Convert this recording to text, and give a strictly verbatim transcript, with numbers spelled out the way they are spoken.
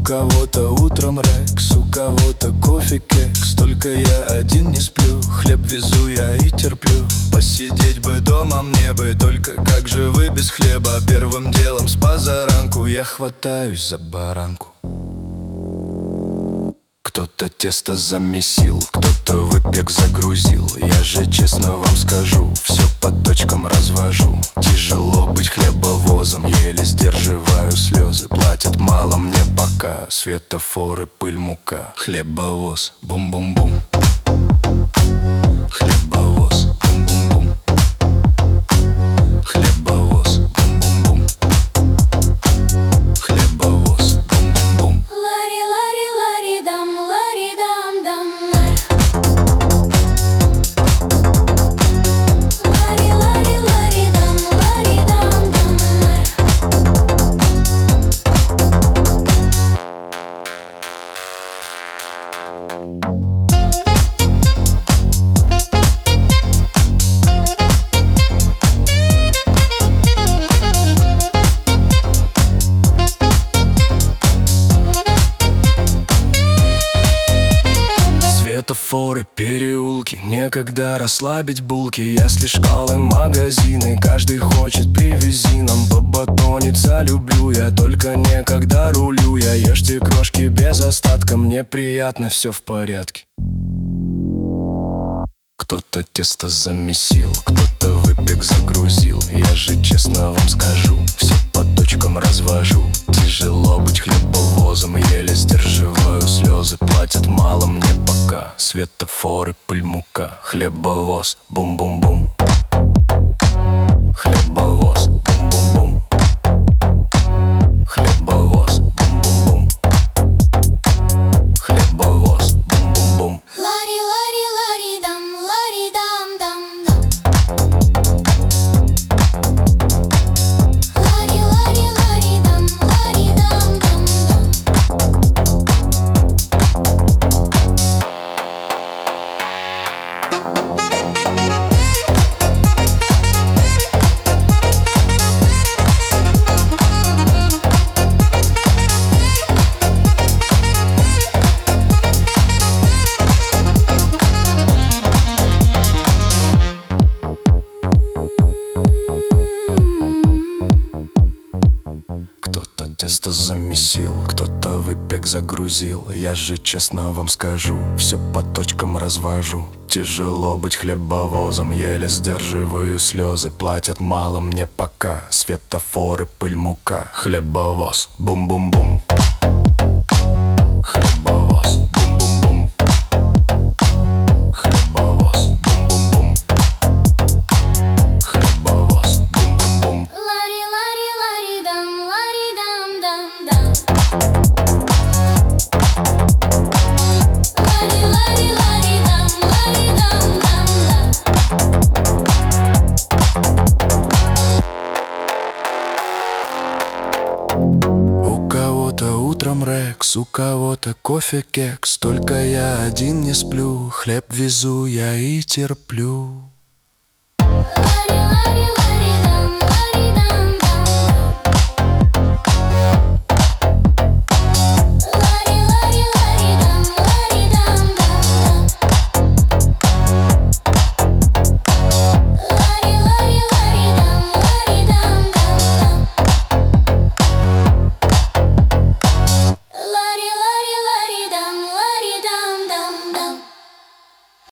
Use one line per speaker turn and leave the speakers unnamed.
У кого-то утром рекс, у кого-то кофе, кекс. Только я один не сплю, хлеб везу я и терплю. Посидеть бы дома мне бы, только как же вы без хлеба? Первым делом с позаранку я хватаюсь за баранку. Кто-то тесто замесил, кто-то выпек загрузил. Я же честно вам скажу, все по точкам развожу. Тяжело быть хлебовозом, еле сдерживаю слезы. Платят мало мне пока, светофоры, пыль, мука. Хлебовоз, бум-бум-бум. Хлебовоз, бум-бум-бум. Хлебовоз, бум-бум-бум. Хлебовоз, бум-бум-бум.
Лари-лари-лари-дам, лари-дам-дам. Лари-лари-лари-дам, лари-дам-дам.
Светофоры, переулки, некогда расслабить булки. Если школы, магазины, каждый хочет привези нам по батониться. Люблю я, только некогда рулю я. Ешьте крошки без остатка, мне приятно, все в порядке. Кто-то тесто замесил, кто-то выпек загрузил. Я же честно вам скажу, все по точкам развожу. Тяжело быть хлебовозом, еле сдерживаю слезы. Платят мало мне пока, светофоры, пыль, мука. Хлебовоз, бум-бум-бум. Хлебовоз, бум-бум-бум. Хлебовоз, бум-бум-бум. Хлебовоз, бум-бум-бум.
Лари-лари-лари-дам, лари-дам-дам. Лари-лари-лари-дам, лари-дам-дам.
Кто-то тесто замесил, кто-то выпек загрузил. Я же честно вам скажу, все по точкам развожу. Тяжело быть хлебовозом, еле сдерживаю слезы. Платят мало мне пока, светофоры, пыль, мука. Хлебовоз, бум-бум-бум. Хлебовоз, бум-бум-бум. Хлебовоз, бум-бум-бум. Хлебовоз, бум-бум-бум.
Лари-лари-лари-дам, лари-дам-дам-дам. Лари-лари-лари-дам, лари-дам-дам-дам.
У кого-то утром рекс, у кого-то кофе, кекс. Только я один не сплю, хлеб везу я и терплю.